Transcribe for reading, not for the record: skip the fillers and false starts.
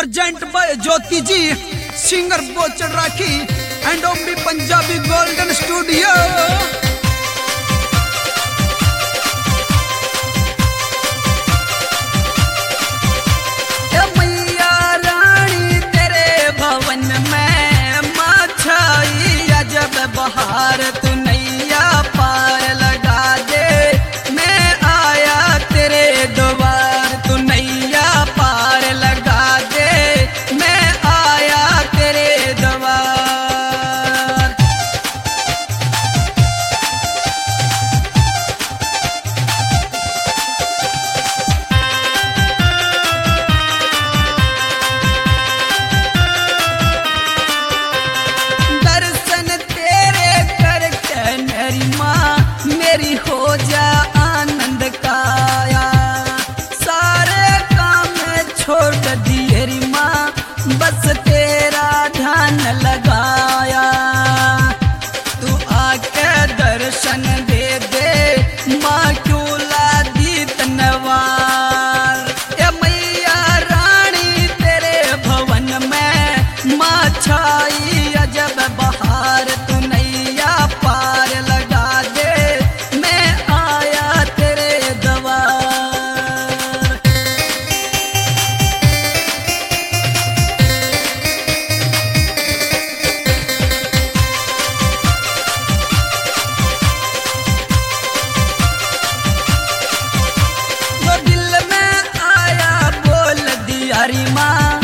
Present by Jyoti ji, singer बोचड़ Rakhi and ओमडी Punjabi Golden Studio. मैया रानी तेरे भवन में माँ छाई अजब बहार, तू नैया पार लगा दे, मैं आया तेरे द्वार, तू नैया पार लगा दे, मैं आया तेरे द्वार। मेरी हो जा आनंद काया, सारे काम छोड़ दिए री माँ, बस तेरा ध्यान लगाया, तू आके दर्शन दे दे माँ, क्यों ला दी तनवार। ए मैया रानी तेरे भवन में माँ छाई अजब बहार, तू नैया पार लगा दे, हरी माँ